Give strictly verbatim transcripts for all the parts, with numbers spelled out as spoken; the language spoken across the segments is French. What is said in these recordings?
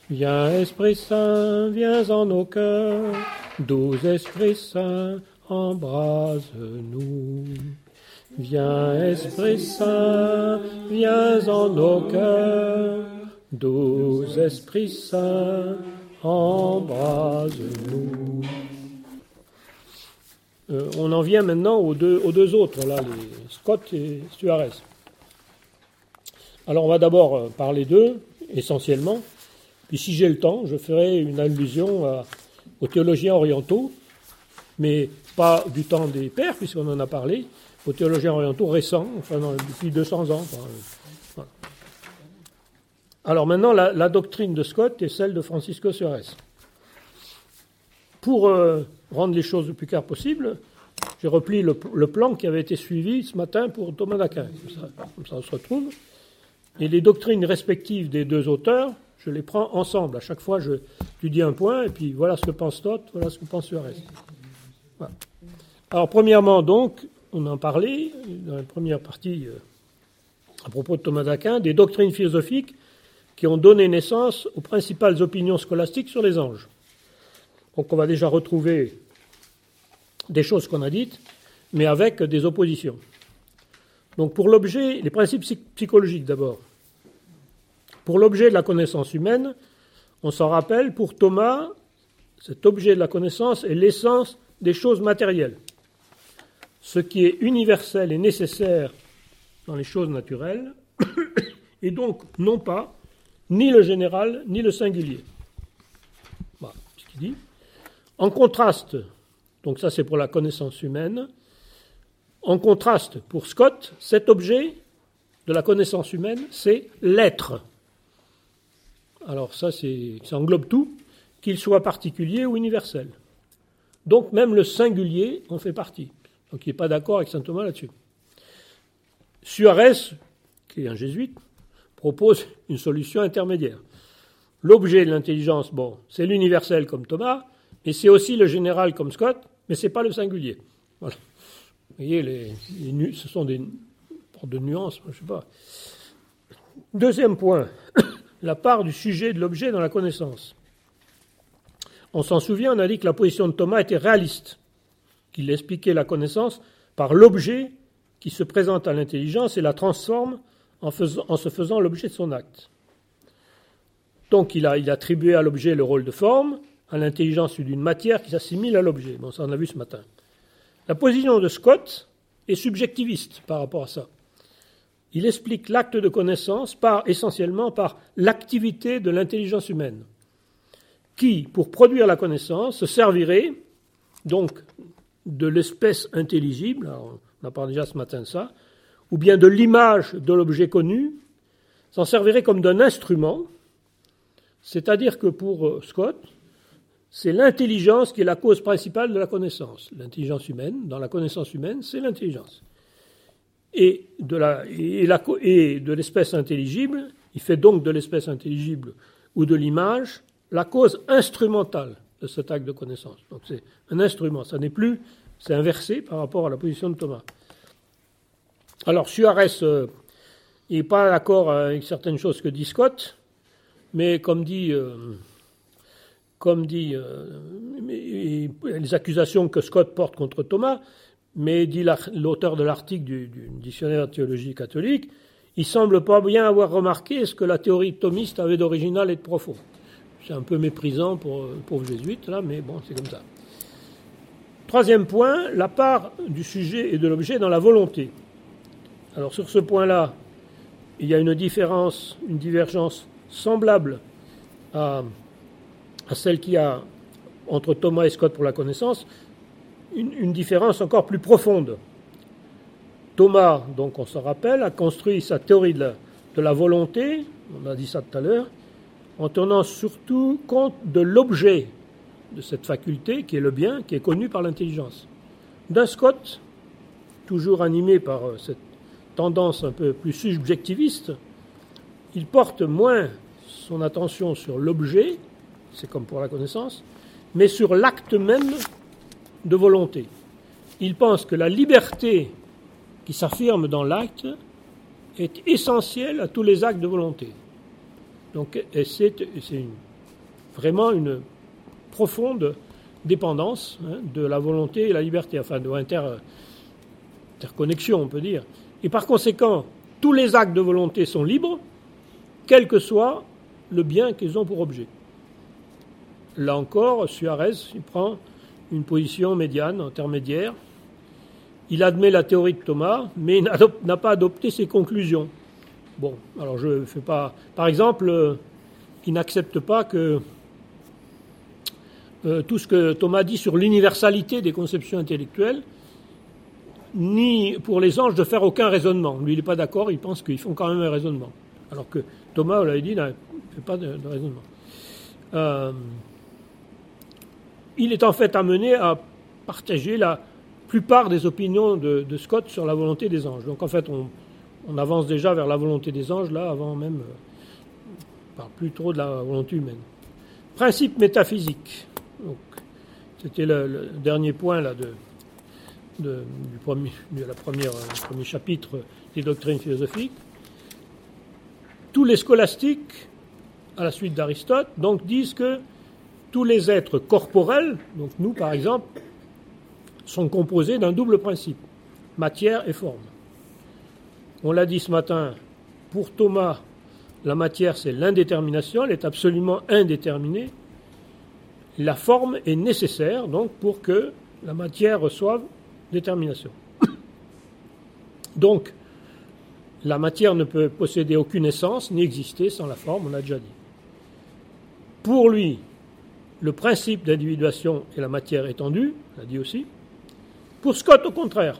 Viens, Esprit Saint, viens en nos cœurs, doux Esprit Saint, embrase-nous. Viens, Esprit Saint, viens en nos cœurs, doux Esprit Saint, embrase-nous. Euh, on en vient maintenant aux deux, aux deux autres, là, les Scott et Suarez. Alors on va d'abord parler d'eux, essentiellement, puis si j'ai le temps, je ferai une allusion à, aux théologiens orientaux, mais pas du temps des pères, puisqu'on en a parlé, aux théologiens orientaux récents, enfin non, depuis deux cents ans. Enfin, voilà. Alors maintenant, la, la doctrine de Scott est celle de Francisco Suarez. Pour euh, rendre les choses le plus claires possible, j'ai repris le, le plan qui avait été suivi ce matin pour Thomas d'Aquin. Comme ça, comme ça on se retrouve. Et les doctrines respectives des deux auteurs, je les prends ensemble. À chaque fois, je, je dis un point, et puis voilà ce que pense Stott, voilà ce que pense Suarez. Voilà. Alors, premièrement, donc, on en parlait dans la première partie euh, à propos de Thomas d'Aquin, des doctrines philosophiques qui ont donné naissance aux principales opinions scolastiques sur les anges. Donc, on va déjà retrouver des choses qu'on a dites, mais avec des oppositions. Donc, pour l'objet, les principes psychologiques d'abord. Pour l'objet de la connaissance humaine, on s'en rappelle, pour Thomas, cet objet de la connaissance est l'essence des choses matérielles. Ce qui est universel et nécessaire dans les choses naturelles, et donc non pas ni le général ni le singulier. Voilà ce qu'il dit. En contraste, donc ça c'est pour la connaissance humaine, en contraste pour Scott, cet objet de la connaissance humaine, c'est l'être. Alors ça, c'est, ça englobe tout, qu'il soit particulier ou universel. Donc même le singulier en fait partie. Donc il n'est pas d'accord avec saint Thomas là-dessus. Suarez, qui est un jésuite, propose une solution intermédiaire. L'objet de l'intelligence, bon, c'est l'universel comme Thomas, mais c'est aussi le général comme Scott, mais ce n'est pas le singulier. Voilà. Vous voyez, les, les, ce sont des sortes de nuances, je ne sais pas. Deuxième point, la part du sujet de l'objet dans la connaissance. On s'en souvient, on a dit que la position de Thomas était réaliste, qu'il expliquait la connaissance par l'objet qui se présente à l'intelligence et la transforme en, faisant, en se faisant l'objet de son acte. Donc il a, il a attribué à l'objet le rôle de forme, à l'intelligence d'une matière qui s'assimile à l'objet. Bon, ça on a vu ce matin. La position de Scott est subjectiviste par rapport à ça. Il explique l'acte de connaissance par, essentiellement par l'activité de l'intelligence humaine, qui, pour produire la connaissance, se servirait donc de l'espèce intelligible, alors on a parlé déjà ce matin de ça, ou bien de l'image de l'objet connu, s'en servirait comme d'un instrument, c'est-à-dire que pour Scott, c'est l'intelligence qui est la cause principale de la connaissance. L'intelligence humaine, dans la connaissance humaine, c'est l'intelligence. Et de, la, et, la, et de l'espèce intelligible, il fait donc de l'espèce intelligible ou de l'image la cause instrumentale de cet acte de connaissance. Donc c'est un instrument, ça n'est plus, c'est inversé par rapport à la position de Thomas. Alors Suarez, euh, il n'est pas d'accord avec certaines choses que dit Scott, mais comme dit, euh, comme dit euh, les accusations que Scott porte contre Thomas, mais dit l'auteur de l'article du, du dictionnaire de théologie catholique, il semble pas bien avoir remarqué ce que la théorie thomiste avait d'original et de profond. C'est un peu méprisant pour le pauvre jésuite, là, mais bon, c'est comme ça. Troisième point, la part du sujet et de l'objet dans la volonté. Alors sur ce point-là, il y a une différence, une divergence semblable à, à celle qu'il y a entre Thomas et Scott pour la connaissance, une, une différence encore plus profonde. Thomas, donc on se rappelle, a construit sa théorie de la, de la volonté, on a dit ça tout à l'heure, en tenant surtout compte de l'objet de cette faculté, qui est le bien, qui est connu par l'intelligence. D'un Scott, toujours animé par cette tendance un peu plus subjectiviste, il porte moins son attention sur l'objet, c'est comme pour la connaissance, mais sur l'acte même de volonté. Il pense que la liberté qui s'affirme dans l'acte est essentielle à tous les actes de volonté. Donc c'est, c'est une vraiment une profonde dépendance hein, de la volonté et la liberté, enfin de inter, interconnexion, on peut dire. Et par conséquent, tous les actes de volonté sont libres, quel que soit le bien qu'ils ont pour objet. Là encore, Suarez, il prend une position médiane, intermédiaire. Il admet la théorie de Thomas, mais il n'a pas adopté ses conclusions. Bon, alors je ne fais pas... Par exemple, euh, il n'accepte pas que euh, tout ce que Thomas dit sur l'universalité des conceptions intellectuelles, ni pour les anges de faire aucun raisonnement. Lui, il n'est pas d'accord, il pense qu'ils font quand même un raisonnement. Alors que Thomas, on l'avait dit, ne fait pas de, de raisonnement. Euh, il est en fait amené à partager la plupart des opinions de, de Scott sur la volonté des anges. Donc en fait, on, on avance déjà vers la volonté des anges, là, avant même, euh, on ne parle plus trop de la volonté humaine. Principe métaphysique. Donc, c'était le, le dernier point là, de, de, du premier, de la première, du premier chapitre des doctrines philosophiques. Tous les scolastiques, à la suite d'Aristote, donc disent que tous les êtres corporels, donc nous par exemple, sont composés d'un double principe, matière et forme. On l'a dit ce matin, pour Thomas, la matière c'est l'indétermination, elle est absolument indéterminée. La forme est nécessaire donc pour que la matière reçoive détermination. Donc, la matière ne peut posséder aucune essence ni exister sans la forme, on l'a déjà dit. Pour lui, le principe d'individuation est la matière étendue, on l'a dit aussi. Pour Scott, au contraire,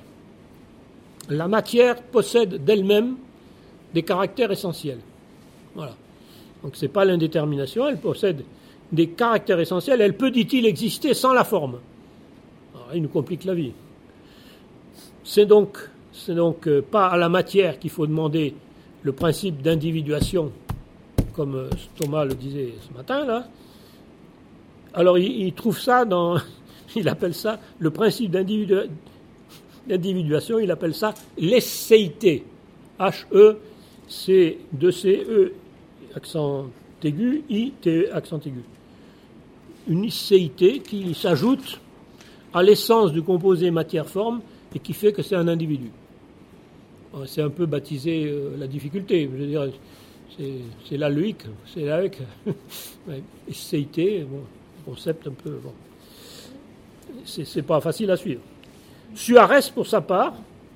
la matière possède d'elle-même des caractères essentiels. Voilà. Donc ce n'est pas l'indétermination, elle possède des caractères essentiels. Elle peut, dit-il, exister sans la forme. Alors, il nous complique la vie. C'est donc, c'est donc euh, pas à la matière qu'il faut demander le principe d'individuation, comme euh, Thomas le disait ce matin, là. Alors il, il trouve ça dans... Il appelle ça le principe d'individu... d'individuation, il appelle ça l'esséité. H-E, C, deux C, E, accent aigu, I, T, E, accent aigu. Une esséité qui s'ajoute à l'essence du composé matière-forme et qui fait que c'est un individu. C'est un peu baptisé euh, la difficulté. Je veux dire, c'est, c'est là le hic, c'est là avec. Esséité, bon, concept un peu. Bon. C'est, c'est pas facile à suivre. Suarez, pour sa part,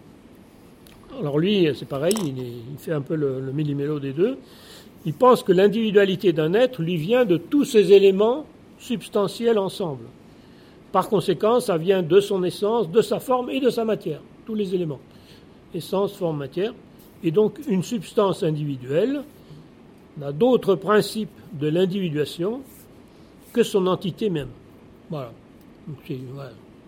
alors lui, c'est pareil, il, est, il fait un peu le, le millimélo des deux. Il pense que l'individualité d'un être lui vient de tous ces éléments substantiels ensemble. Par conséquent, ça vient de son essence, de sa forme et de sa matière, tous les éléments. Essence, forme, matière. Et donc, une substance individuelle n'a d'autre principe de l'individuation que son entité même. Voilà. Donc, c'est, voilà.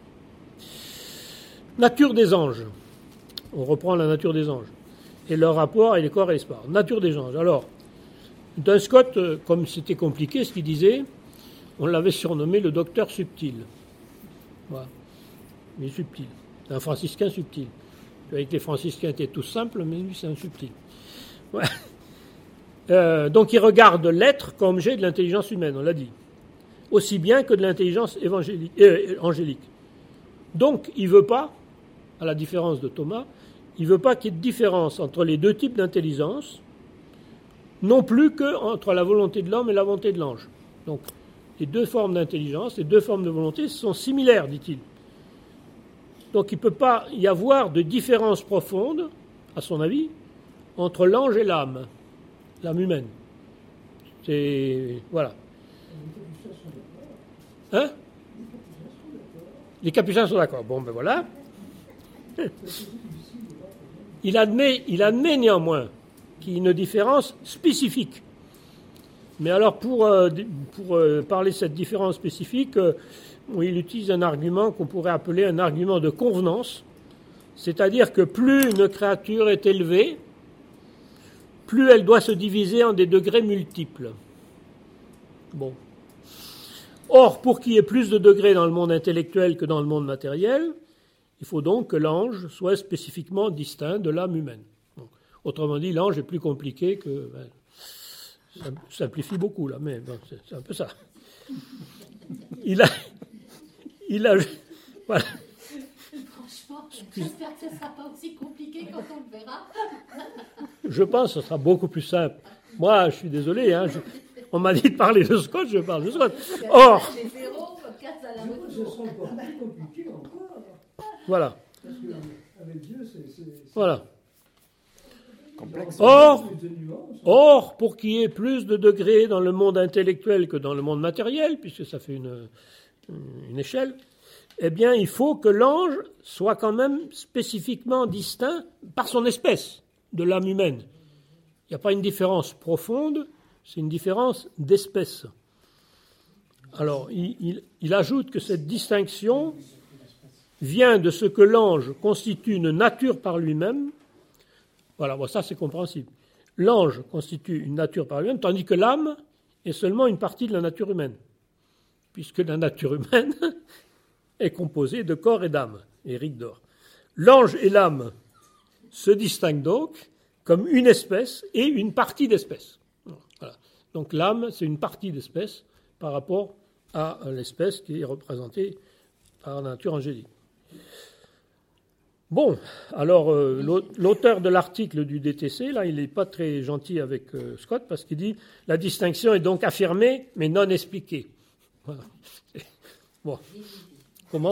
Nature des anges. On reprend la nature des anges. Et leur rapport avec les corps et l'espace. Nature des anges. Alors, d'un Scott, comme c'était compliqué ce qu'il disait, on l'avait surnommé le docteur subtil. Voilà. Il est subtil. Un franciscain subtil. Avec les franciscains étaient tous simples, mais lui c'est un subtil. Ouais. Euh, donc il regarde l'être comme objet de l'intelligence humaine, on l'a dit. Aussi bien que de l'intelligence évangélique, euh, angélique. Donc il ne veut pas, à la différence de Thomas, il ne veut pas qu'il y ait de différence entre les deux types d'intelligence, non plus qu'entre la volonté de l'homme et la volonté de l'ange. Donc les deux formes d'intelligence, les deux formes de volonté sont similaires, dit-il. Donc il ne peut pas y avoir de différence profonde, à son avis, entre l'ange et l'âme, l'âme humaine. C'est... voilà. Hein? Les capucins sont d'accord. Bon, ben voilà. Il admet, il admet néanmoins qu'il y a une différence spécifique. Mais alors, pour, euh, pour euh, parler de cette différence spécifique, euh, il utilise un argument qu'on pourrait appeler un argument de convenance, c'est-à-dire que plus une créature est élevée, plus elle doit se diviser en des degrés multiples. Bon. Or, pour qu'il y ait plus de degrés dans le monde intellectuel que dans le monde matériel, il faut donc que l'ange soit spécifiquement distinct de l'âme humaine. Bon. Autrement dit, l'ange est plus compliqué que... Ben, Ça simplifie beaucoup, là, mais bon, c'est, c'est un peu ça. Il a... Il a... Voilà. Franchement, j'espère que ce ne sera pas aussi compliqué quand on le verra. Je pense que ce sera beaucoup plus simple. Moi, je suis désolé, hein, je... on m'a dit de parler de Scott, je parle de Scott. Or... Voilà. Voilà. Or, or, pour qu'il y ait plus de degrés dans le monde intellectuel que dans le monde matériel, puisque ça fait une, une échelle, eh bien, il faut que l'ange soit quand même spécifiquement distinct par son espèce de l'âme humaine. Il n'y a pas une différence profonde, c'est une différence d'espèce. Alors, il, il, il ajoute que cette distinction vient de ce que l'ange constitue une nature par lui-même. Voilà, bon, ça c'est compréhensible. L'ange constitue une nature par lui-même, tandis que l'âme est seulement une partie de la nature humaine, puisque la nature humaine est composée de corps et d'âme, Éric Dore. L'ange et l'âme se distinguent donc comme une espèce et une partie d'espèce. Voilà. Donc l'âme, c'est une partie d'espèce par rapport à l'espèce qui est représentée par la nature angélique. Bon, alors euh, l'auteur de l'article du D T C, là, il n'est pas très gentil avec euh, Scott parce qu'il dit « La distinction est donc affirmée, mais non expliquée. » Voilà. Bon. Comment ?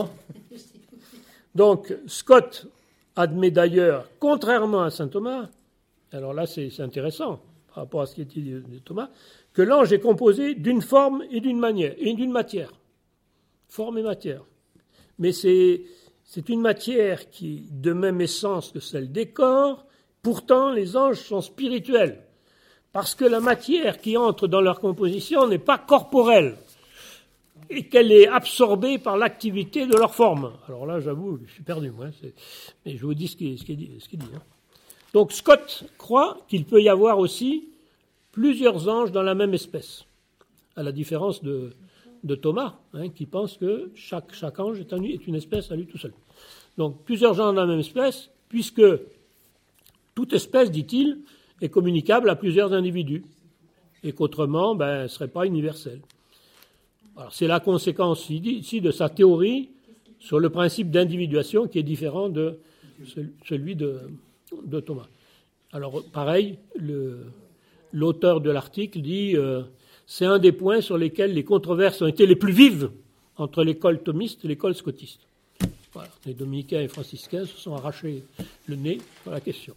Donc, Scott admet d'ailleurs, contrairement à saint Thomas, alors là c'est, c'est intéressant par rapport à ce qui est dit de Thomas, que l'ange est composé d'une forme et d'une manière, et d'une matière. Forme et matière. Mais c'est... C'est une matière qui, de même essence que celle des corps, pourtant les anges sont spirituels, parce que la matière qui entre dans leur composition n'est pas corporelle, et qu'elle est absorbée par l'activité de leur forme. Alors là, j'avoue, je suis perdu, moi, c'est... mais je vous dis ce qui est, ce qui est dit. Ce qui est dit hein. Donc Scott croit qu'il peut y avoir aussi plusieurs anges dans la même espèce, à la différence de... de Thomas, hein, qui pense que chaque, chaque ange est, un, est une espèce à lui tout seul. Donc, plusieurs gens de la même espèce, puisque toute espèce, dit-il, est communicable à plusieurs individus, et qu'autrement, ben, elle ne serait pas universelle. Alors, c'est la conséquence ici de sa théorie sur le principe d'individuation qui est différent de celui de, de Thomas. Alors, pareil, le, l'auteur de l'article dit... Euh, c'est un des points sur lesquels les controverses ont été les plus vives entre l'école thomiste et l'école scotiste. Voilà. Les dominicains et franciscains se sont arrachés le nez sur la question.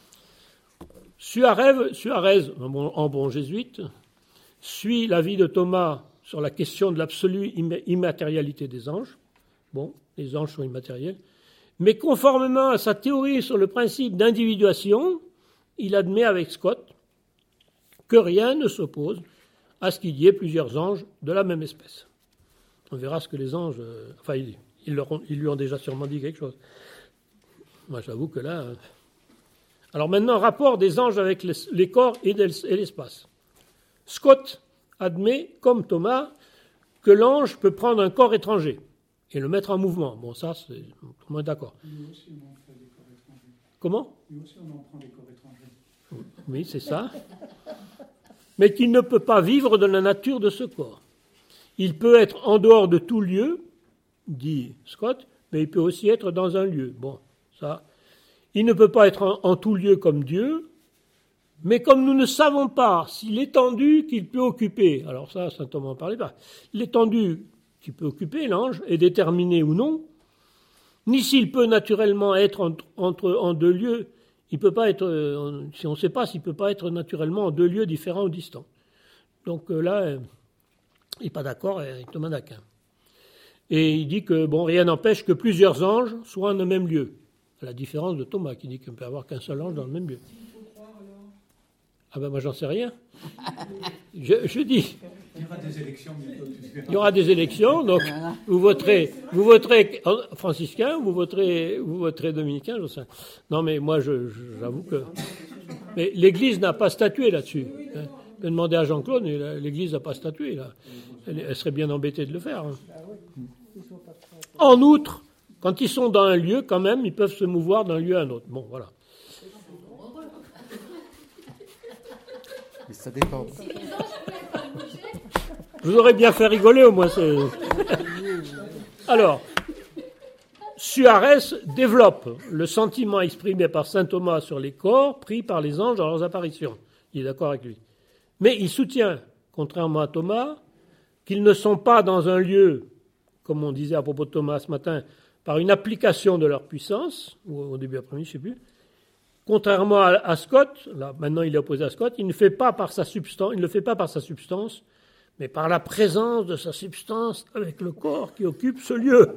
Suarez, Suarez en, bon, en bon jésuite, suit l'avis de Thomas sur la question de l'absolue immatérialité des anges. Bon, les anges sont immatériels. Mais conformément à sa théorie sur le principe d'individuation, il admet avec Scott que rien ne s'oppose à ce qu'il y ait plusieurs anges de la même espèce. On verra ce que les anges... Euh, enfin, ils, ils, leur ont, ils lui ont déjà sûrement dit quelque chose. Moi, j'avoue que là... Euh... Alors maintenant, rapport des anges avec les, les corps et, et l'espace. Scott admet, comme Thomas, que l'ange peut prendre un corps étranger et le mettre en mouvement. Bon, ça, c'est... tout le monde est d'accord. Nous aussi, on en fait des corps étrangers. Comment ? Nous aussi, on en prend des corps étrangers. Oui, c'est ça. Mais qu'il ne peut pas vivre de la nature de ce corps. Il peut être en dehors de tout lieu, dit Scott, mais il peut aussi être dans un lieu. Bon, ça. Il ne peut pas être en, en tout lieu comme Dieu, mais comme nous ne savons pas si l'étendue qu'il peut occuper, alors ça, saint Thomas n'en parlait pas, l'étendue qu'il peut occuper, l'ange, est déterminée ou non, ni s'il peut naturellement être entre, entre en deux lieux. Il peut pas être, euh, si on ne sait pas s'il ne peut pas être naturellement en deux lieux différents ou distants. Donc euh, là, euh, il n'est pas d'accord avec Thomas d'Aquin. Et il dit que bon, rien n'empêche que plusieurs anges soient en un même lieu. À la différence de Thomas qui dit qu'il ne peut y avoir qu'un seul ange dans le même lieu. Ah ben moi j'en sais rien. Je, je dis. Il y aura des élections bientôt. Il y aura des élections, donc vous voterez, vous voterez franciscain, vous voterez, vous voterez dominicain, je sais. Non mais moi je, je, j'avoue que. Mais l'Église n'a pas statué là-dessus. Hein. Je peux demander à Jean-Claude, mais l'Église n'a pas statué là. Elle, elle serait bien embêtée de le faire. Hein. En outre, quand ils sont dans un lieu, quand même, ils peuvent se mouvoir d'un lieu à un autre. Bon, voilà. Ça dépend. Si les anges pouvaient pas bouger, Je vous aurais bien fait rigoler au moins. c'est- Alors, Suarez développe le sentiment exprimé par saint Thomas sur les corps pris par les anges dans leurs apparitions. Il est d'accord avec lui. Mais il soutient, contrairement à Thomas, qu'ils ne sont pas dans un lieu, comme on disait à propos de Thomas ce matin, par une application de leur puissance, ou au début après-midi, je ne sais plus. Contrairement à, à Scott, là maintenant il est opposé à Scott, il ne fait pas par sa substance, il ne le fait pas par sa substance, mais par la présence de sa substance avec le corps qui occupe ce lieu.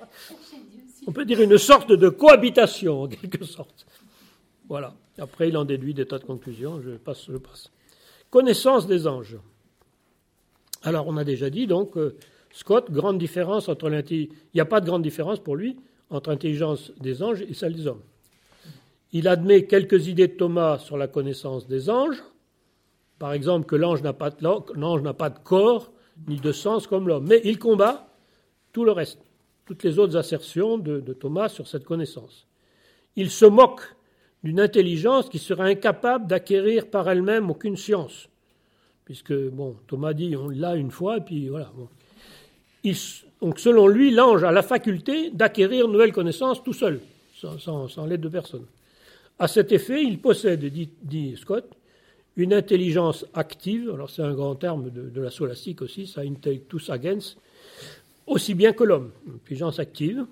On peut dire une sorte de cohabitation, en quelque sorte. Voilà. Après, il en déduit des tas de conclusions. Je passe, je passe. Connaissance des anges. Alors, on a déjà dit, donc, euh, Scott, grande différence entre l'intelligence... Il n'y a pas de grande différence pour lui entre l'intelligence des anges et celle des hommes. Il admet quelques idées de Thomas sur la connaissance des anges. Par exemple, que l'ange n'a pas de, l'ange n'a pas de corps ni de sens comme l'homme. Mais il combat tout le reste, toutes les autres assertions de, de Thomas sur cette connaissance. Il se moque d'une intelligence qui serait incapable d'acquérir par elle-même aucune science. Puisque, bon, Thomas dit, on l'a une fois, et puis voilà. Bon. Il, donc, selon lui, l'ange a la faculté d'acquérir une nouvelle connaissance tout seul, sans, sans, sans l'aide de personne. À cet effet, il possède, dit, dit Scott, une intelligence active, alors c'est un grand terme de, de la scolastique aussi, ça, intellectus agens, aussi bien que l'homme, une intelligence active.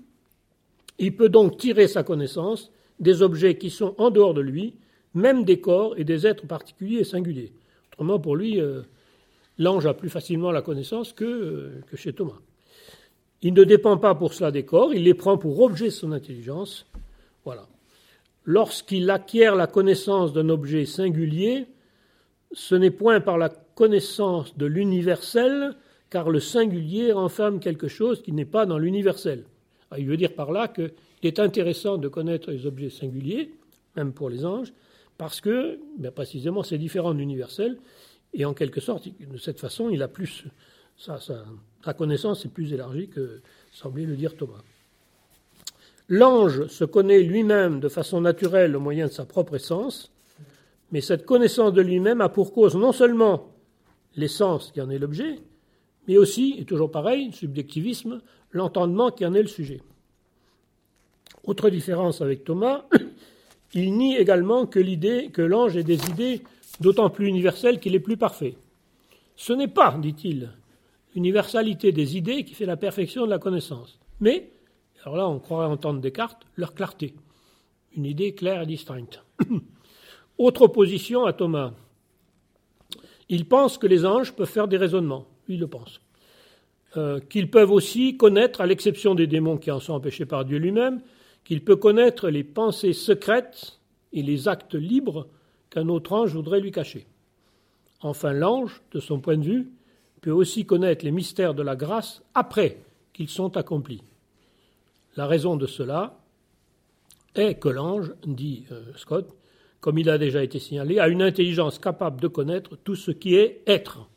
Il peut donc tirer sa connaissance des objets qui sont en dehors de lui, même des corps et des êtres particuliers et singuliers. Autrement, pour lui, euh, l'ange a plus facilement la connaissance que, euh, que chez Thomas. Il ne dépend pas pour cela des corps, il les prend pour objet de son intelligence. Voilà. Lorsqu'il acquiert la connaissance d'un objet singulier, ce n'est point par la connaissance de l'universel, car le singulier renferme quelque chose qui n'est pas dans l'universel. Alors, il veut dire par là qu'il est intéressant de connaître les objets singuliers, même pour les anges, parce que, bien précisément, c'est différent de l'universel, et en quelque sorte, de cette façon, il a plus, sa, sa, sa connaissance est plus élargie que semblait le dire Thomas. L'ange se connaît lui-même de façon naturelle au moyen de sa propre essence, mais cette connaissance de lui-même a pour cause non seulement l'essence qui en est l'objet, mais aussi, et toujours pareil, subjectivisme, l'entendement qui en est le sujet. Autre différence avec Thomas, il nie également que l'idée que l'ange ait des idées d'autant plus universelles qu'il est plus parfait. Ce n'est pas, dit-il, l'universalité des idées qui fait la perfection de la connaissance, mais, alors là on croirait entendre Descartes, leur clarté, une idée claire et distincte. Autre opposition à Thomas. Il pense que les anges peuvent faire des raisonnements. Lui, il le pense. Euh, qu'ils peuvent aussi connaître, à l'exception des démons qui en sont empêchés par Dieu lui-même, qu'il peut connaître les pensées secrètes et les actes libres qu'un autre ange voudrait lui cacher. Enfin, l'ange, de son point de vue, peut aussi connaître les mystères de la grâce après qu'ils sont accomplis. La raison de cela est que l'ange, dit euh, Scott, comme il a déjà été signalé, a une intelligence capable de connaître tout ce qui est être.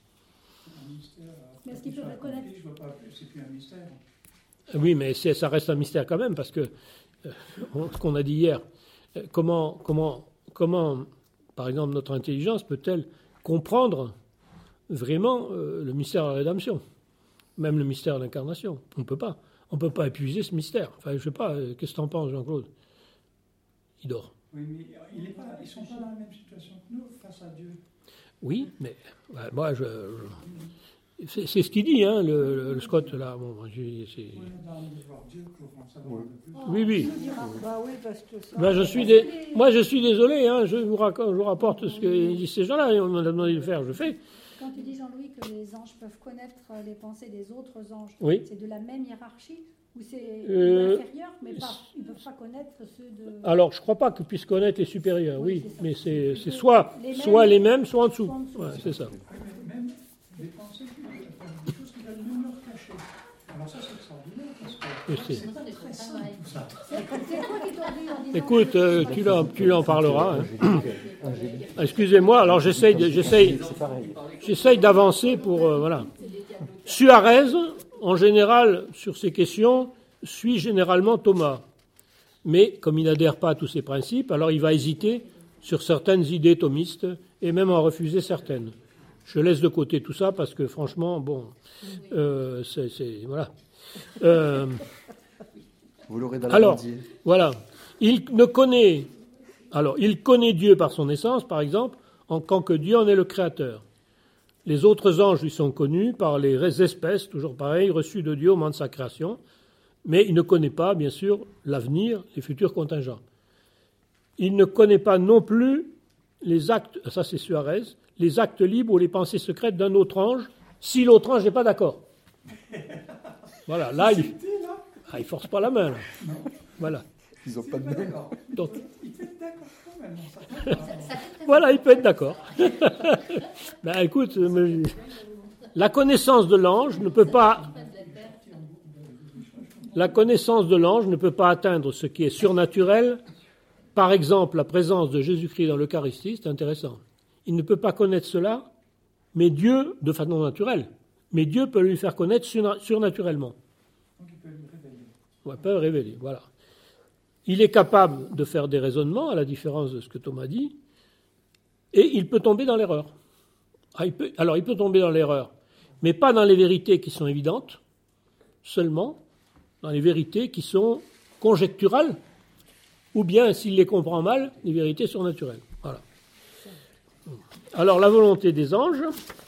Mais est-ce qu'il peut reconnaître ? Je vois pas, c'est plus un mystère. Oui, mais c'est, ça reste un mystère quand même, parce que, euh, ce qu'on a dit hier, euh, comment, comment, comment, par exemple, notre intelligence peut-elle comprendre vraiment euh, le mystère de la rédemption, même le mystère de l'incarnation ? On ne peut pas. On ne peut pas épuiser ce mystère. Enfin, je ne sais pas, euh, qu'est-ce que tu en penses, Jean-Claude ? Il dort. Oui, mais il est pas, ils ne sont pas dans la même situation que nous face à Dieu. Oui, mais ouais, moi, je, je c'est, c'est ce qu'il dit, hein, le, le, le Scott, là. Bon, je, c'est... On est dans le voir Dieu pour en savoir un peu plus. Oui, oui. Bah oui, parce que ça... Ben, je suis dé... Moi, je suis désolé, hein, je, vous raconte, je vous rapporte ce que disent ces gens-là, et on m'a demandé de le faire, je fais. Quand tu dis, Jean-Louis, que les anges peuvent connaître les pensées des autres anges, Oui. c'est de la même hiérarchie ou c'est Euh, inférieur, mais pas, ils ne peuvent pas connaître ceux de... Alors, je ne crois pas qu'ils puissent connaître les supérieurs, oui, Oui, c'est ça. mais c'est, c'est Les soit, mêmes- soit les mêmes, soit en dessous. soit en dessous. Ouais, c'est ça. Oui, mais même des pensées, enfin, des choses qui veulent nous leur cacher. Alors ça, c'est extraordinaire parce que Et c'est- c'est très simple tout ça. C'est c'est quoi qui t'ont dit en disant... Écoute, euh, tu, l'en, tu en parleras. Hein. Excusez-moi, alors j'essaye, de, j'essaye, j'essaye d'avancer pour... euh, voilà. Suarez, en général, sur ces questions, suit généralement Thomas. Mais comme il n'adhère pas à tous ces principes, alors il va hésiter sur certaines idées thomistes et même en refuser certaines. Je laisse de côté tout ça parce que franchement, bon, euh, c'est, c'est voilà. Euh, Vous l'aurez dans la alors, bandier. voilà. Il ne connaît, alors, il connaît Dieu par son essence, par exemple, en tant que Dieu en est le créateur. Les autres anges lui sont connus par les espèces, toujours pareil, reçues de Dieu au moment de sa création, mais il ne connaît pas, bien sûr, l'avenir, les futurs contingents. Il ne connaît pas non plus les actes, ça c'est Suarez, les actes libres ou les pensées secrètes d'un autre ange, si l'autre ange n'est pas d'accord. Voilà, là, il ah, il force pas la main. Là. Voilà. Ils n'ont pas de même. Donc, Il peut être d'accord quand même. Ça va pas. voilà, il peut être d'accord. Ben écoute, mais, la connaissance de l'ange ne peut pas... La connaissance de l'ange ne peut pas atteindre ce qui est surnaturel. Par exemple, la présence de Jésus-Christ dans l'Eucharistie, c'est intéressant. Il ne peut pas connaître cela, mais Dieu, de façon naturelle, mais Dieu peut lui faire connaître surnaturellement. Donc il peut le révéler. Ouais, peut le révéler, voilà. Il est capable de faire des raisonnements, à la différence de ce que Thomas dit, et il peut tomber dans l'erreur. Ah, il peut, alors, il peut tomber dans l'erreur, mais pas dans les vérités qui sont évidentes, seulement dans les vérités qui sont conjecturales, ou bien, s'il les comprend mal, les vérités surnaturelles. Voilà. Alors, la volonté des anges.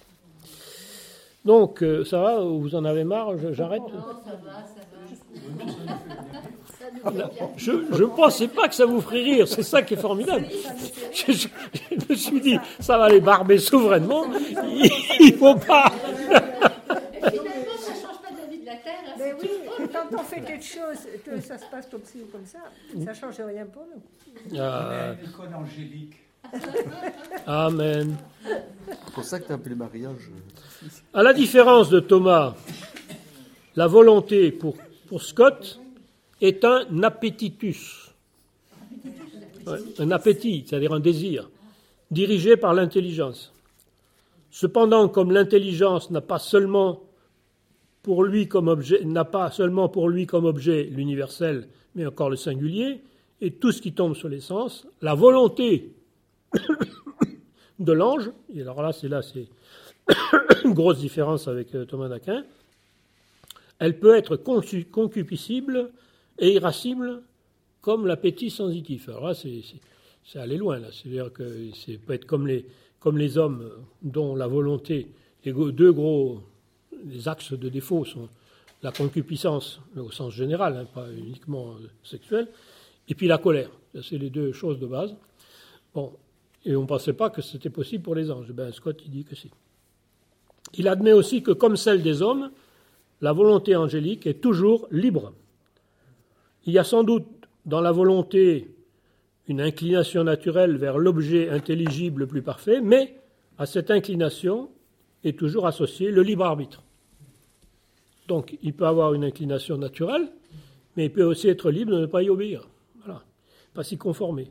Donc, euh, ça va, vous en avez marre, j'arrête. Non, ça va, ça va. Ça nous fait bien. Je ne pensais pas que ça vous ferait rire, c'est ça qui est formidable. Je, je- je me suis dit, ça va les barber souverainement, il ne faut pas... Et finalement, ça ne change pas de la vie de la Terre. hein, Mais c'est oui, tout. quand on fait quelque chose, que ça se passe comme ci ou comme ça, ça ne change rien pour nous. Ah, Mais l'icône angélique. amen. C'est pour ça que tu as appelé mariage. À la différence de Thomas, la volonté pour, pour Scott est un appetitus. Ouais, un appétit, c'est-à-dire un désir, dirigé par l'intelligence. Cependant, comme l'intelligence n'a pas seulement pour lui comme objet, n'a pas seulement pour lui comme objet l'universel, mais encore le singulier, et tout ce qui tombe sur les sens, la volonté de l'ange, et alors là, c'est là, c'est une grosse différence avec euh, Thomas d'Aquin, elle peut être concu- concupiscible et irascible comme l'appétit sensitif. Alors là, c'est, c'est, c'est aller loin, là. C'est-à-dire que ça peut être comme les, comme les hommes dont la volonté, les go- deux gros les axes de défaut sont la concupiscence, au sens général, hein, pas uniquement euh, sexuel, et puis la colère. Ça, c'est les deux choses de base. Bon, et on ne pensait pas que c'était possible pour les anges. Ben, Scott, il dit que si. Il admet aussi que, comme celle des hommes, la volonté angélique est toujours libre. Il y a sans doute dans la volonté une inclination naturelle vers l'objet intelligible le plus parfait, mais à cette inclination est toujours associé le libre arbitre. Donc, il peut avoir une inclination naturelle, mais il peut aussi être libre de ne pas y obéir. Voilà. Pas s'y conformer.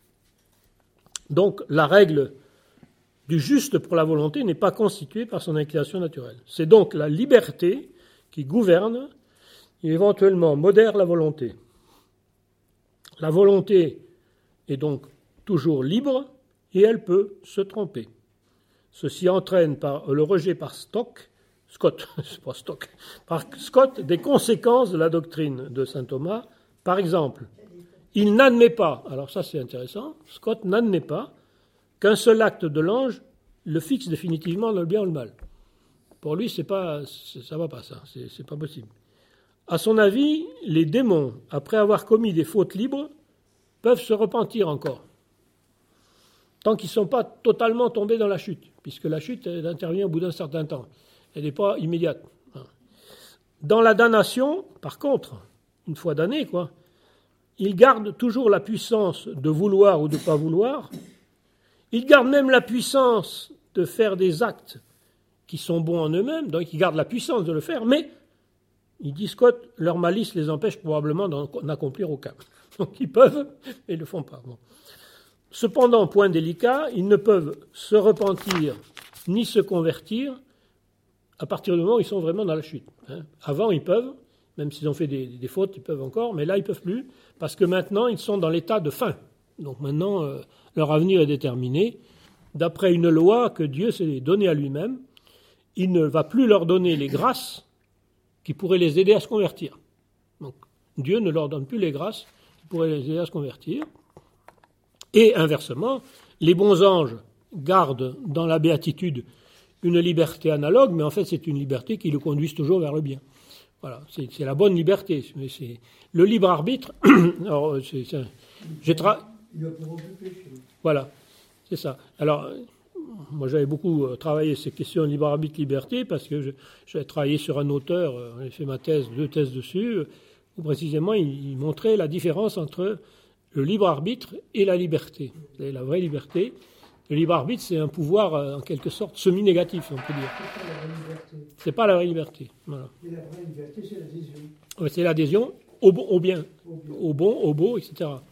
Donc, la règle du juste pour la volonté n'est pas constituée par son inclination naturelle. C'est donc la liberté qui gouverne et éventuellement modère la volonté. La volonté est donc toujours libre et elle peut se tromper. Ceci entraîne par le rejet par Stock, Scott, c'est pas Stock, par Scott des conséquences de la doctrine de saint Thomas. Par exemple, il n'admet pas, alors ça c'est intéressant, Scott n'admet pas qu'un seul acte de l'ange le fixe définitivement dans le bien ou le mal. Pour lui, c'est pas, c'est, ça va pas ça, c'est, c'est pas possible. À son avis, les démons, après avoir commis des fautes libres, peuvent se repentir encore, tant qu'ils ne sont pas totalement tombés dans la chute, puisque la chute, elle intervient au bout d'un certain temps. Elle n'est pas immédiate. Dans la damnation, par contre, une fois damné, quoi, ils gardent toujours la puissance de vouloir ou de ne pas vouloir. Ils gardent même la puissance de faire des actes qui sont bons en eux-mêmes, donc ils gardent la puissance de le faire, mais, il dit Scott, leur malice les empêche probablement d'en accomplir aucun. Donc ils peuvent, mais ils ne le font pas. Bon. Cependant, point délicat, ils ne peuvent se repentir ni se convertir à partir du moment où ils sont vraiment dans la chute. Hein. Avant, ils peuvent, même s'ils ont fait des, des fautes, ils peuvent encore, mais là, ils ne peuvent plus, parce que maintenant, ils sont dans l'état de faim. Donc maintenant, euh, leur avenir est déterminé. D'après une loi que Dieu s'est donnée à lui-même, il ne va plus leur donner les grâces qui pourraient les aider à se convertir. Donc Dieu ne leur donne plus les grâces qui pourraient les aider à se convertir. Et inversement, les bons anges gardent dans la béatitude une liberté analogue, mais en fait c'est une liberté qui le conduise toujours vers le bien. Voilà, c'est, c'est la bonne liberté. Mais c'est le libre arbitre. Alors, c'est, c'est, j'ai tra- Il a pour péché. Voilà, c'est ça. Alors, moi j'avais beaucoup travaillé ces questions de libre arbitre, liberté, parce que je, j'avais travaillé sur un auteur, j'ai fait ma thèse, deux thèses dessus, où précisément il, il montrait la différence entre le libre arbitre et la liberté. Et la vraie liberté. Le libre arbitre, c'est un pouvoir en quelque sorte semi-négatif, on peut dire. C'est pas la vraie liberté. C'est pas la vraie liberté. Voilà. Et la vraie liberté, c'est l'adhésion. Ouais, c'est l'adhésion au, bon, au bien, Au bien. au bon, au beau, et cetera.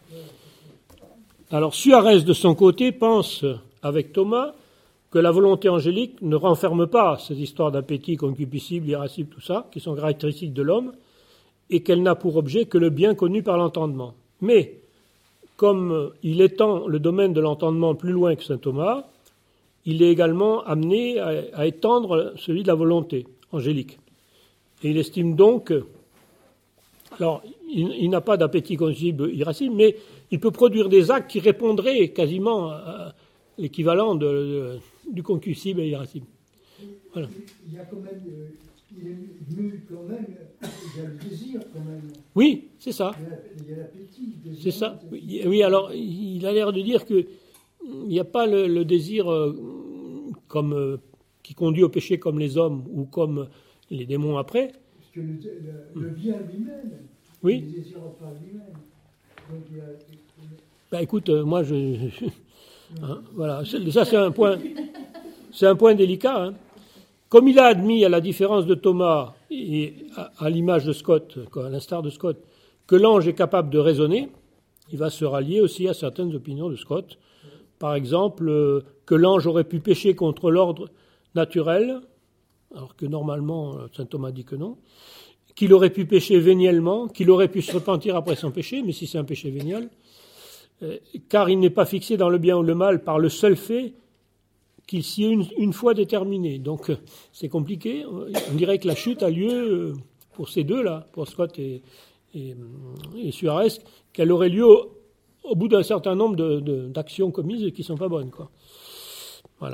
Alors Suarez, de son côté, pense, avec Thomas, que la volonté angélique ne renferme pas ces histoires d'appétit, concupiscible, irascible, tout ça, qui sont caractéristiques de l'homme, et qu'elle n'a pour objet que le bien connu par l'entendement. Mais, comme il étend le domaine de l'entendement plus loin que saint Thomas, il est également amené à, à étendre celui de la volonté angélique. Et il estime donc que, alors, il, il n'a pas d'appétit concupiscible, irascible, mais il peut produire des actes qui répondraient quasiment à l'équivalent de, de, du concupiscible et irascible. Voilà. Il y a quand même, euh, il est mu quand même, il y a le désir quand même. Oui, c'est ça. Il y a, il y a l'appétit. le désir, C'est ça. Oui, oui, alors il a l'air de dire que il n'y a pas le, le désir euh, comme, euh, qui conduit au péché comme les hommes ou comme les démons après. Parce que le, le, le bien lui-même, Oui. il ne désire pas lui-même. Donc il y a, Ben écoute, euh, moi je, je- hein, voilà, c'est- ça c'est un point, c'est un point délicat. Hein. Comme il a admis, à la différence de Thomas et à, à l'image de Scott, quoi, à l'instar de Scott, que l'ange est capable de raisonner, il va se rallier aussi à certaines opinions de Scott. Par exemple, euh, que l'ange aurait pu pécher contre l'ordre naturel, alors que normalement euh, saint Thomas dit que non, qu'il aurait pu pécher véniellement, qu'il aurait pu se repentir après son péché, mais si c'est un péché vénial, euh, car il n'est pas fixé dans le bien ou le mal par le seul fait qu'il s'y est une, une fois déterminé. Donc euh, c'est compliqué. On dirait que la chute a lieu euh, pour ces deux-là, pour Scott et, et, et Suarez, qu'elle aurait lieu au, au bout d'un certain nombre de, de, d'actions commises qui ne sont pas bonnes, quoi. Voilà.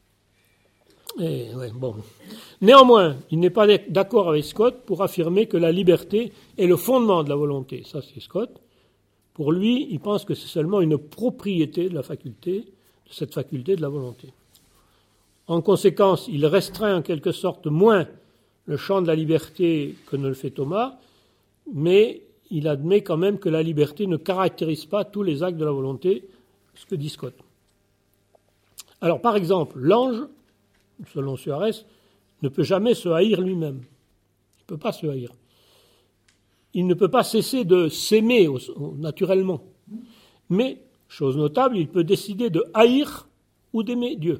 Et, ouais, bon. Néanmoins, il n'est pas d'accord avec Scott pour affirmer que la liberté est le fondement de la volonté. Ça, c'est Scott. Pour lui, il pense que c'est seulement une propriété de la faculté, de cette faculté de la volonté. En conséquence, il restreint en quelque sorte moins le champ de la liberté que ne le fait Thomas, mais il admet quand même que la liberté ne caractérise pas tous les actes de la volonté, ce que dit Scott. Alors, par exemple, l'ange, selon Suarez, ne peut jamais se haïr lui-même. Il ne peut pas se haïr. Il ne peut pas cesser de s'aimer au, au, naturellement. Mais, chose notable, il peut décider de haïr ou d'aimer Dieu.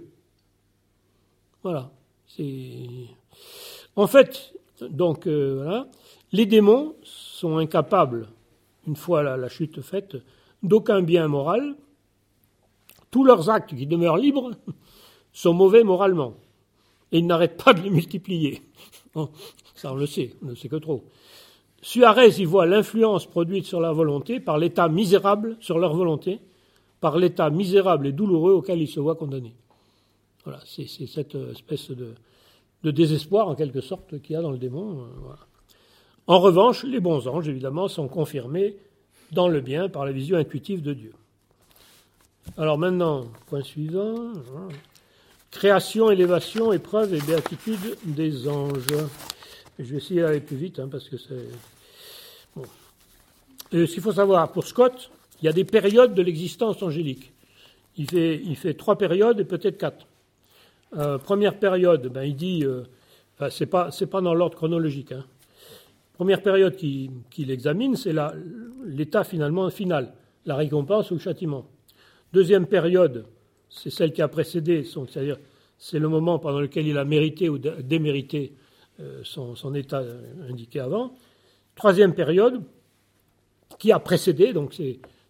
Voilà. C'est... En fait, donc, euh, voilà, les démons sont incapables, une fois la, la chute faite, d'aucun bien moral. Tous leurs actes qui demeurent libres sont mauvais moralement. Et ils n'arrêtent pas de les multiplier. Bon, ça, on le sait, on ne le sait que trop. Suarez y voit l'influence produite sur la volonté par l'état misérable, sur leur volonté, par l'état misérable et douloureux auquel ils se voient condamnés. Voilà, c'est, c'est cette espèce de, de désespoir, en quelque sorte, qu'il y a dans le démon. Euh, voilà. En revanche, les bons anges, évidemment, sont confirmés dans le bien par la vision intuitive de Dieu. Alors maintenant, point suivant. Voilà. Création, élévation, épreuve et béatitude des anges. Et je vais essayer d'aller plus vite, hein, parce que c'est... Bon. Et ce qu'il faut savoir, pour Scott, il y a des périodes de l'existence angélique. Il fait, il fait trois périodes et peut-être quatre. Euh, première période, ben, il dit... Euh, enfin, c'est pas, c'est pas dans l'ordre chronologique. Hein. Première période qu'il, qu'il examine, c'est la, l'état finalement final, la récompense ou le châtiment. Deuxième période, c'est celle qui a précédé, c'est-à-dire c'est le moment pendant lequel il a mérité ou démérité euh, son, son état indiqué avant. Troisième période, qui a précédé, donc c'est,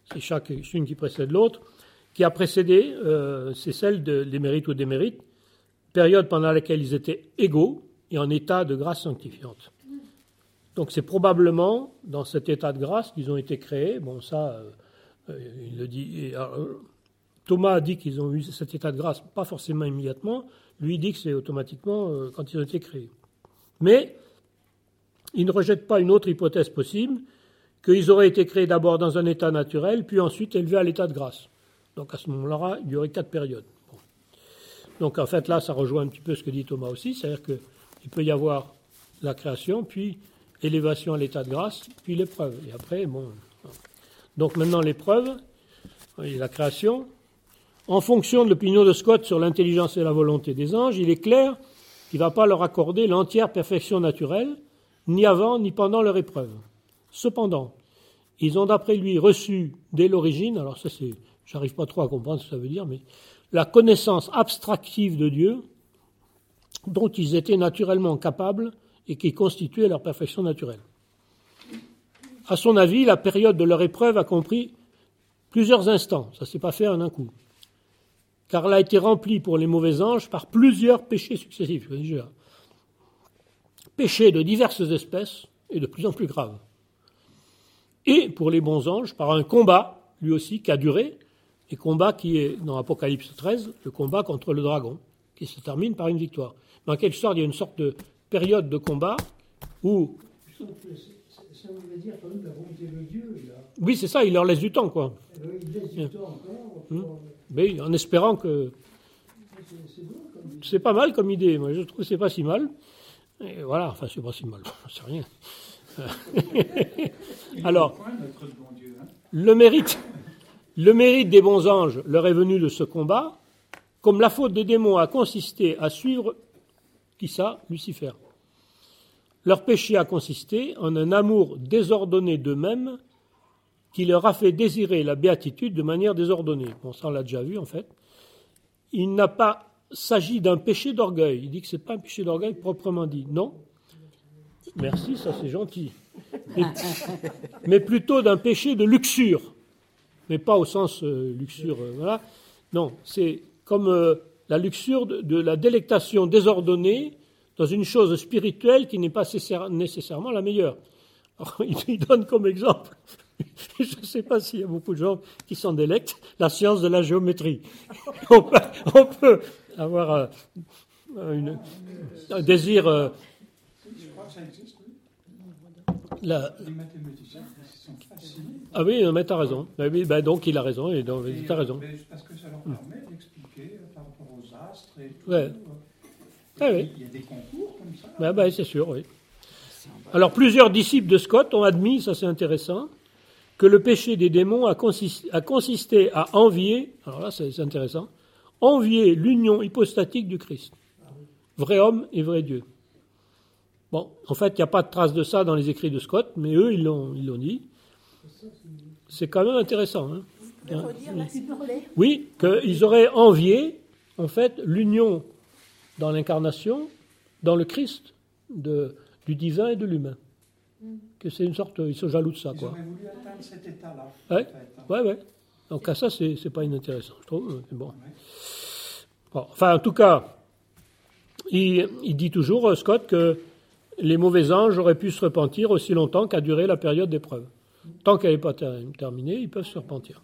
c'est chaque une qui précède l'autre, qui a précédé, euh, c'est celle de, des mérites ou des mérites, période pendant laquelle ils étaient égaux et en état de grâce sanctifiante. Donc c'est probablement dans cet état de grâce qu'ils ont été créés. Bon, ça, euh, il le dit. Et, alors, Thomas a dit qu'ils ont eu cet état de grâce, pas forcément immédiatement. Lui, il dit que c'est automatiquement euh, quand ils ont été créés. Mais il ne rejette pas une autre hypothèse possible, qu'ils auraient été créés d'abord dans un état naturel, puis ensuite élevés à l'état de grâce. Donc à ce moment-là, il y aurait quatre périodes. Bon. Donc en fait, là, ça rejoint un petit peu ce que dit Thomas aussi, c'est-à-dire qu'il peut y avoir la création, puis élévation à l'état de grâce, puis l'épreuve. Et après, bon. Donc maintenant, l'épreuve et la création. En fonction de l'opinion de Scott sur l'intelligence et la volonté des anges, il est clair qu'il ne va pas leur accorder l'entière perfection naturelle, ni avant ni pendant leur épreuve. Cependant, ils ont d'après lui reçu dès l'origine, alors ça c'est, j'arrive pas trop à comprendre ce que ça veut dire, mais la connaissance abstractive de Dieu dont ils étaient naturellement capables et qui constituait leur perfection naturelle. À son avis, la période de leur épreuve a compris plusieurs instants, ça ne s'est pas fait en un coup, car elle a été remplie pour les mauvais anges par plusieurs péchés successifs, déjà. Péchés de diverses espèces et de plus en plus graves. Et pour les bons anges, par un combat, lui aussi, qui a duré, et combat qui est, dans Apocalypse treize, le combat contre le dragon, qui se termine par une victoire. Mais en quelque sorte, il y a une sorte de période de combat où... Ça voudrait dire quand même la volonté de Dieu. Là. Oui, c'est ça, il leur laisse du temps, quoi. Alors, il laisse du temps encore. Hum. Pour... Mais en espérant que... C'est, c'est, bon, comme... c'est pas mal comme idée, moi je trouve que c'est pas si mal. Et voilà, enfin c'est pas si mal, c'est rien. Alors, le mérite, le mérite des bons anges leur est venu de ce combat, comme la faute des démons a consisté à suivre, qui ça, Lucifer. Leur péché a consisté en un amour désordonné d'eux-mêmes qui leur a fait désirer la béatitude de manière désordonnée. Bon, ça on l'a déjà vu en fait. Il n'a pas s'agit d'un péché d'orgueil. Il dit que ce n'est pas un péché d'orgueil proprement dit. Non. Merci, ça c'est gentil. Mais, mais plutôt d'un péché de luxure. Mais pas au sens euh, luxure, euh, voilà. Non, c'est comme euh, la luxure de, de la délectation désordonnée dans une chose spirituelle qui n'est pas nécessairement la meilleure. Alors, il, il donne comme exemple, je ne sais pas s'il y a beaucoup de gens qui s'en délectent, la science de la géométrie. On peut, on peut avoir euh, une, un désir... Euh, Je crois que ça existe, oui. La... Les mathématiciens sont fascinés. Ah oui, mais tu as raison. Ben oui, ben donc il a raison, et donc tu as raison. Parce que ça leur permet d'expliquer par rapport aux astres et tout. Ouais. Ah oui. Il y a des concours comme ça. Ben, ben, c'est sûr, oui. Alors plusieurs disciples de Scott ont admis, ça c'est intéressant, que le péché des démons a consisté, a consisté à envier, alors là c'est, c'est intéressant, envier l'union hypostatique du Christ. Vrai homme et vrai Dieu. Bon, en fait, il n'y a pas de trace de ça dans les écrits de Scott, mais eux, ils l'ont, ils l'ont dit. C'est quand même intéressant. Hein. De redire là, s'il vous plaît. Oui, qu'ils auraient envié, en fait, l'union dans l'incarnation, dans le Christ, de, du divin et de l'humain. Que c'est une sorte, ils sont jaloux de ça, Ils quoi. auraient voulu atteindre cet état-là. Ouais, en fait, hein. ouais, ouais. Donc à ça, c'est, c'est pas inintéressant, je trouve. Mais bon. Bon, enfin, en tout cas, il, il dit toujours, Scott, que les mauvais anges auraient pu se repentir aussi longtemps qu'a duré la période d'épreuve. Tant qu'elle n'est pas ter- terminée, ils peuvent se repentir.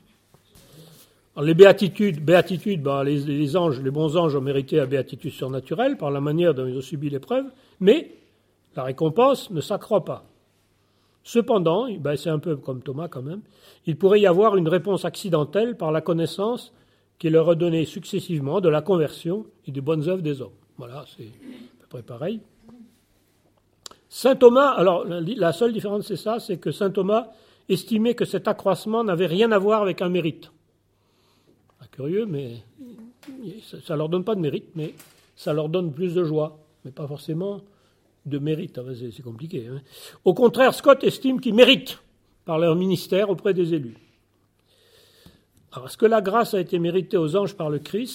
Alors, les béatitudes, béatitudes ben, les, les anges, les bons anges ont mérité la béatitude surnaturelle par la manière dont ils ont subi l'épreuve, mais la récompense ne s'accroît pas. Cependant, ben, c'est un peu comme Thomas quand même, il pourrait y avoir une réponse accidentelle par la connaissance qui leur est donnée successivement de la conversion et des bonnes œuvres des hommes. Voilà, c'est à peu près pareil. Saint Thomas, alors la seule différence c'est ça, c'est que Saint Thomas estimait que cet accroissement n'avait rien à voir avec un mérite. Pas curieux, mais ça ne leur donne pas de mérite, mais ça leur donne plus de joie, mais pas forcément de mérite. C'est, c'est compliqué. Hein. Au contraire, Scott estime qu'ils méritent par leur ministère auprès des élus. Alors, est-ce que la grâce a été méritée aux anges par le Christ ?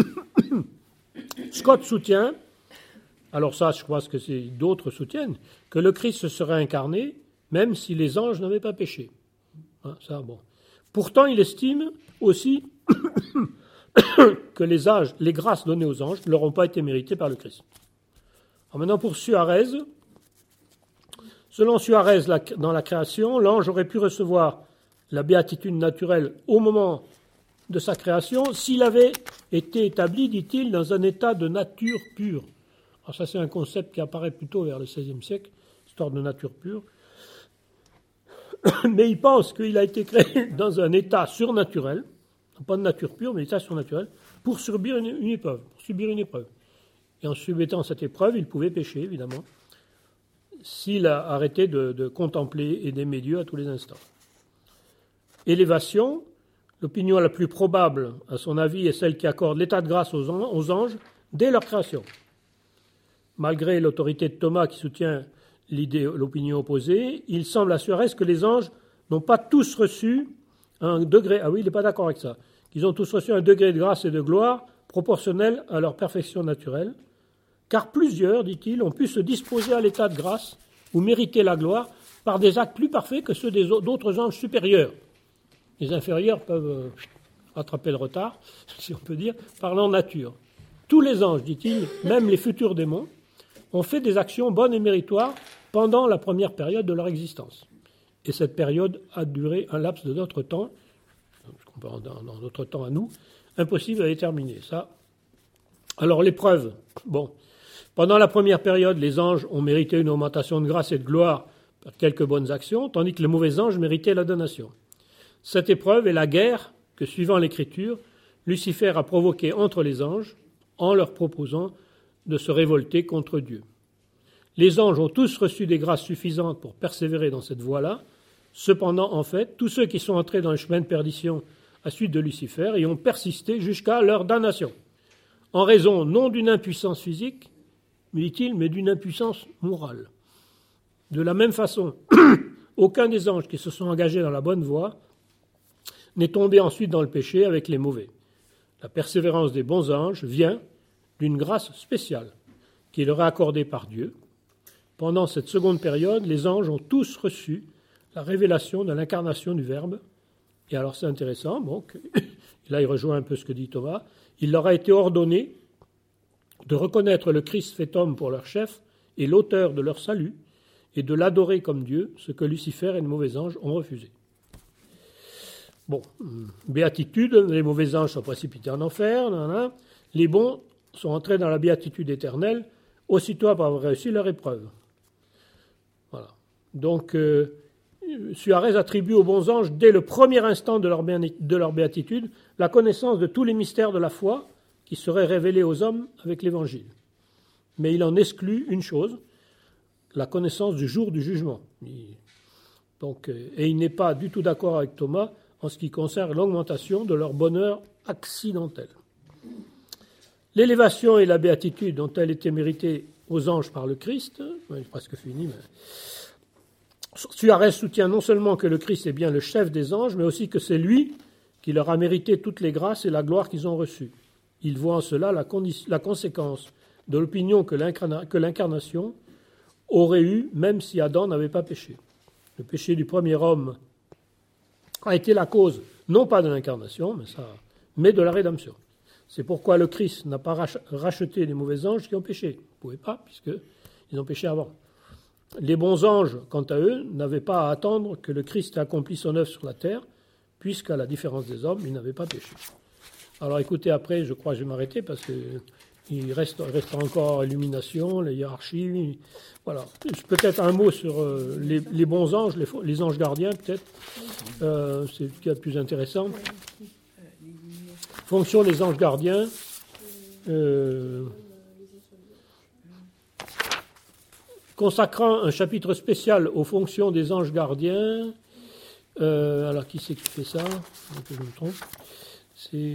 Scott soutient, alors ça, je crois que c'est, d'autres soutiennent, que le Christ se serait incarné, même si les anges n'avaient pas péché. Hein, ça, bon. Pourtant, il estime aussi que les âges, les grâces données aux anges ne leur ont pas été méritées par le Christ. Alors maintenant, pour Suarez, selon Suarez, dans la création, l'ange aurait pu recevoir la béatitude naturelle au moment de sa création s'il avait été établi, dit-il, dans un état de nature pure. Alors ça, c'est un concept qui apparaît plutôt vers le seizième siècle, histoire de nature pure. Mais il pense qu'il a été créé dans un état surnaturel, pas de nature pure, mais état surnaturel, pour subir une, une épreuve, pour subir une épreuve. Et en submettant cette épreuve, il pouvait pécher, évidemment, s'il a arrêté de, de contempler et d'aimer Dieu à tous les instants. Élévation, l'opinion la plus probable, à son avis, est celle qui accorde l'état de grâce aux, an- aux anges dès leur création. Malgré l'autorité de Thomas qui soutient l'idée, l'opinion opposée, il semble à Suarez que les anges n'ont pas tous reçu un degré, ah oui, il n'est pas d'accord avec ça, qu'ils ont tous reçu un degré de grâce et de gloire proportionnel à leur perfection naturelle, car plusieurs, dit-il, ont pu se disposer à l'état de grâce ou mériter la gloire par des actes plus parfaits que ceux des d'autres anges supérieurs. Les inférieurs peuvent rattraper le retard, si on peut dire, par leur nature. Tous les anges, dit-il, même les futurs démons, ont fait des actions bonnes et méritoires pendant la première période de leur existence. Et cette période a duré un laps de notre temps, dans notre temps à nous, impossible à déterminer. Ça. Alors l'épreuve, bon, pendant la première période, les anges ont mérité une augmentation de grâce et de gloire par quelques bonnes actions, tandis que les mauvais anges méritaient la damnation. Cette épreuve est la guerre que, suivant l'Écriture, Lucifer a provoquée entre les anges en leur proposant de se révolter contre Dieu. Les anges ont tous reçu des grâces suffisantes pour persévérer dans cette voie-là. Cependant, en fait, tous ceux qui sont entrés dans le chemin de perdition à suite de Lucifer y ont persisté jusqu'à leur damnation, en raison non d'une impuissance physique, mais dit-il, mais d'une impuissance morale. De la même façon, aucun des anges qui se sont engagés dans la bonne voie n'est tombé ensuite dans le péché avec les mauvais. La persévérance des bons anges vient d'une grâce spéciale qui leur est accordée par Dieu. Pendant cette seconde période, les anges ont tous reçu la révélation de l'incarnation du Verbe. Et alors c'est intéressant, bon, que, là il rejoint un peu ce que dit Thomas, il leur a été ordonné de reconnaître le Christ fait homme pour leur chef et l'auteur de leur salut, et de l'adorer comme Dieu, ce que Lucifer et les mauvais anges ont refusé. Bon, béatitude, les mauvais anges sont précipités en enfer, nanana. Les bons sont entrés dans la béatitude éternelle, aussitôt après avoir réussi leur épreuve. Voilà. Donc, euh, Suarez attribue aux bons anges, dès le premier instant de leur, de leur béatitude, la connaissance de tous les mystères de la foi qui seraient révélés aux hommes avec l'Évangile. Mais il en exclut une chose, la connaissance du jour du jugement. Il, donc, et il n'est pas du tout d'accord avec Thomas en ce qui concerne l'augmentation de leur bonheur accidentel. L'élévation et la béatitude ont-elles été méritées aux anges par le Christ ? C'est presque fini. Mais... Suarez soutient non seulement que le Christ est bien le chef des anges, mais aussi que c'est lui qui leur a mérité toutes les grâces et la gloire qu'ils ont reçues. Il voit en cela la, condi- la conséquence de l'opinion que, l'incarna- que l'incarnation aurait eue même si Adam n'avait pas péché. Le péché du premier homme a été la cause, non pas de l'incarnation, mais, ça, mais de la rédemption. C'est pourquoi le Christ n'a pas rach- racheté les mauvais anges qui ont péché. Il ne pouvait pas, puisqu'ils ont péché avant. Les bons anges, quant à eux, n'avaient pas à attendre que le Christ ait accompli son œuvre sur la terre, puisqu'à la différence des hommes, ils n'avaient pas péché. Alors écoutez, après, je crois que je vais m'arrêter, parce qu'il reste, reste encore illumination, la hiérarchie. Voilà. Peut-être un mot sur euh, les, les bons anges, les, les anges gardiens, peut-être. Euh, c'est ce qui est le plus intéressant. Fonction des anges gardiens. Euh, consacrant un chapitre spécial aux fonctions des anges gardiens. Euh, alors, qui c'est qui fait ça ? Que je me trompe. C'est...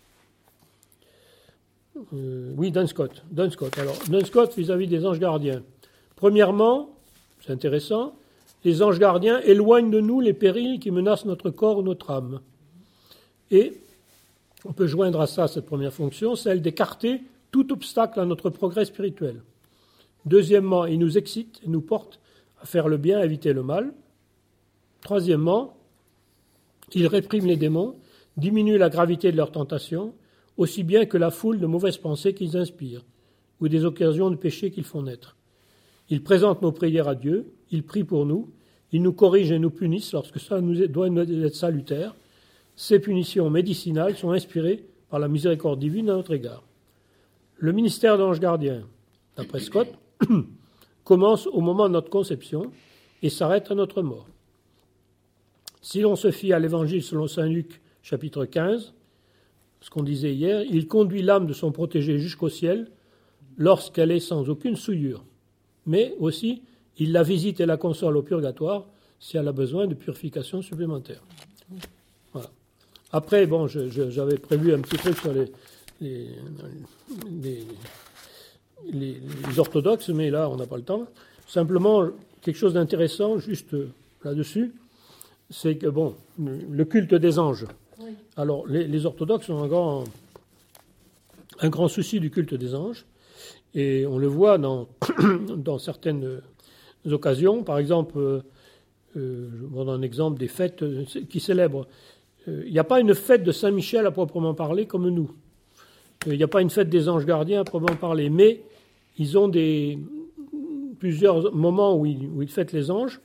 Euh, oui, Duns Scott. Duns Scott. Alors, Duns Scott vis-à-vis des anges gardiens. Premièrement, c'est intéressant, les anges gardiens éloignent de nous les périls qui menacent notre corps ou notre âme. Et on peut joindre à ça cette première fonction, celle d'écarter tout obstacle à notre progrès spirituel. Deuxièmement, ils nous excitent et nous portent à faire le bien, à éviter le mal. Troisièmement, Ils répriment les démons, diminuent la gravité de leurs tentations, aussi bien que la foule de mauvaises pensées qu'ils inspirent, ou des occasions de péché qu'ils font naître. Ils présentent nos prières à Dieu, ils prient pour nous, ils nous corrigent et nous punissent lorsque ça nous est, doit nous être salutaire. Ces punitions médicinales sont inspirées par la miséricorde divine à notre égard. Le ministère de l'ange gardien, d'après Scott, commence au moment de notre conception et s'arrête à notre mort. Si l'on se fie à l'évangile selon saint Luc, chapitre quinze, ce qu'on disait hier, il conduit l'âme de son protégé jusqu'au ciel lorsqu'elle est sans aucune souillure. Mais aussi, il la visite et la console au purgatoire si elle a besoin de purification supplémentaire. Voilà. Après, bon, je, je, j'avais prévu un petit truc sur les, les, les, les, les orthodoxes, mais là, on n'a pas le temps. Simplement, quelque chose d'intéressant, juste là-dessus, c'est que, bon, le culte des anges. Oui. Alors, les, les orthodoxes ont un grand, un grand souci du culte des anges, et on le voit dans, dans certaines occasions. Par exemple, euh, je vous donne un exemple des fêtes qui célèbrent. Il euh, n'y a pas une fête de Saint-Michel à proprement parler comme nous. Il n'y a pas une fête des anges gardiens à proprement parler, mais ils ont des, plusieurs moments où ils, où ils fêtent les anges,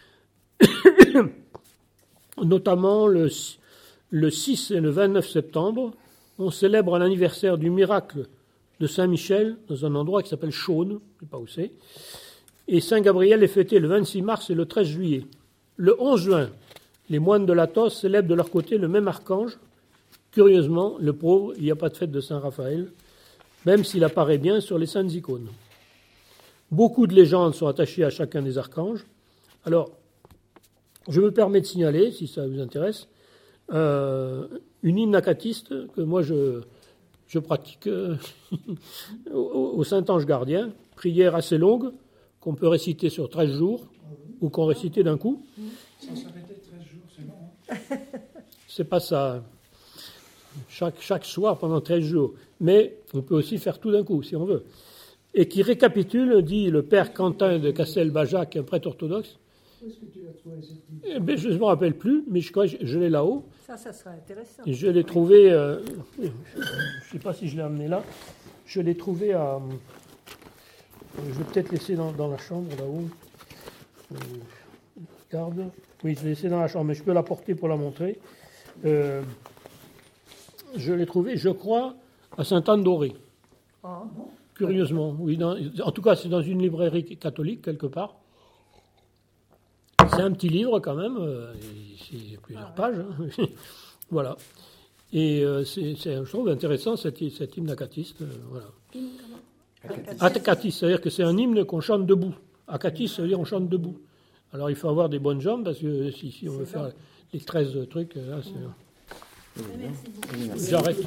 notamment le, le six et le vingt-neuf septembre, on célèbre l'anniversaire du miracle de Saint-Michel dans un endroit qui s'appelle Chaune, je ne sais pas où c'est, et Saint-Gabriel est fêté le vingt-six mars et le treize juillet. Le onze juin, les moines de l'Athos célèbrent de leur côté le même archange. Curieusement, le pauvre, il n'y a pas de fête de Saint-Raphaël, même s'il apparaît bien sur les saintes icônes. Beaucoup de légendes sont attachées à chacun des archanges. Alors, je me permets de signaler, si ça vous intéresse, euh, une hymne acatiste que moi je, je pratique euh, au, au Saint-Ange gardien, prière assez longue, qu'on peut réciter sur treize jours, ou qu'on récite d'un coup. Sans s'arrêter treize jours, c'est long. Hein. C'est pas ça. Chaque, chaque soir pendant treize jours. Mais on peut aussi faire tout d'un coup, si on veut. Et qui récapitule, dit le père Quentin de Castel-Bajac, un prêtre orthodoxe. Où est-ce que tu l'as trouvé cette eh bien, je ne me rappelle plus, mais je crois que je, je l'ai là-haut. Ça, ça serait intéressant. Et je l'ai trouvé, euh, je ne sais pas si je l'ai amené là, je l'ai trouvé à... Je vais peut-être laisser dans, dans la chambre là-haut. Euh, regarde. Oui, je l'ai laissé dans la chambre, mais je peux la porter pour la montrer. Euh, je l'ai trouvé, je crois, à Sainte-Anne-d'Auray. Ah. Curieusement, oui. Dans, en tout cas, c'est dans une librairie catholique, quelque part. C'est un petit livre, quand même. Euh, il y a plusieurs ah, pages. Hein. Voilà. Et euh, c'est, c'est, je trouve intéressant, cet, cet hymne acatiste. Euh, voilà. Acatiste, c'est-à-dire que c'est un hymne qu'on chante debout. Acatiste, ça veut dire on chante debout. Alors, il faut avoir des bonnes jambes, parce que si, si on veut faire les treize trucs, là, c'est... Merci. J'arrête.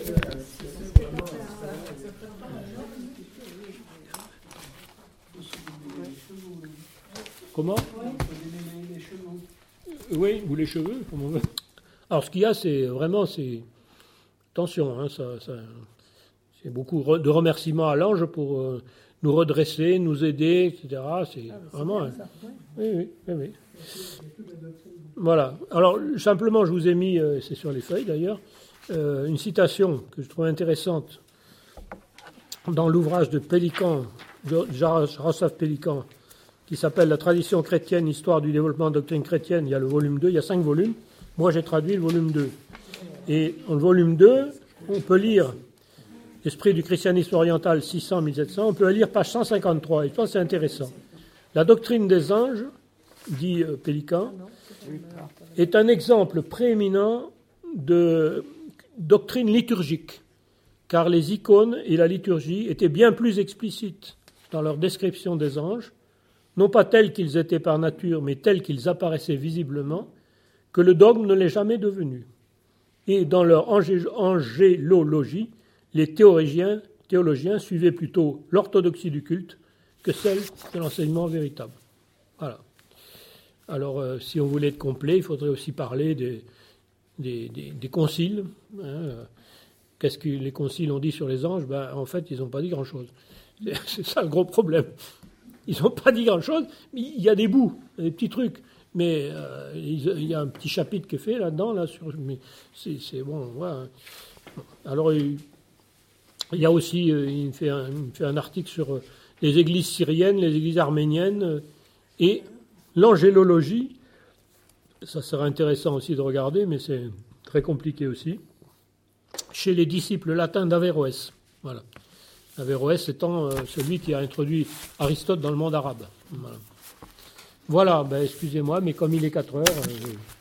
Comment ? Oui, ou les cheveux, comme on veut. Alors, ce qu'il y a, c'est vraiment, c'est... Attention, hein, ça, ça... c'est beaucoup de remerciements à l'ange pour euh, nous redresser, nous aider, et cetera. C'est ah, vraiment... Bien, hein. Oui, oui, oui, oui. Voilà. Alors, simplement, je vous ai mis, euh, c'est sur les feuilles d'ailleurs, euh, une citation que je trouve intéressante dans l'ouvrage de Pélican, de Jaroslav Pélican, qui s'appelle « La tradition chrétienne, histoire du développement de la doctrine chrétienne ». Il y a le volume deux, il y a cinq volumes. Moi, j'ai traduit le volume deux. Et dans le volume deux, on peut lire « L'esprit du christianisme oriental, six cents à mille sept cents ». On peut lire page cent cinquante-trois. Et je pense que c'est intéressant. La doctrine des anges, dit euh, Pélican, est un exemple prééminent de doctrine liturgique, car les icônes et la liturgie étaient bien plus explicites dans leur description des anges, non pas tels qu'ils étaient par nature, mais tels qu'ils apparaissaient visiblement, que le dogme ne l'est jamais devenu. Et dans leur angélologie, les théologiens, théologiens suivaient plutôt l'orthodoxie du culte que celle de l'enseignement véritable. Voilà. Alors, euh, si on voulait être complet, il faudrait aussi parler des, des, des, des conciles. Hein. Qu'est-ce que les conciles ont dit sur les anges ? Ben, en fait, ils n'ont pas dit grand-chose. C'est, c'est ça le gros problème. Ils n'ont pas dit grand-chose, mais il y a des bouts, des petits trucs. Mais euh, il y a un petit chapitre qui est fait là-dedans, là, sur, mais c'est, c'est bon, voilà. Alors, il, il y a aussi, il fait un, il fait un article sur les églises syriennes, les églises arméniennes et l'angélologie. Ça serait intéressant aussi de regarder, mais c'est très compliqué aussi. Chez les disciples latins d'Averroès. Voilà. Averroès étant euh, celui qui a introduit Aristote dans le monde arabe. Voilà, voilà ben, excusez-moi, mais comme il est quatre heures... Euh,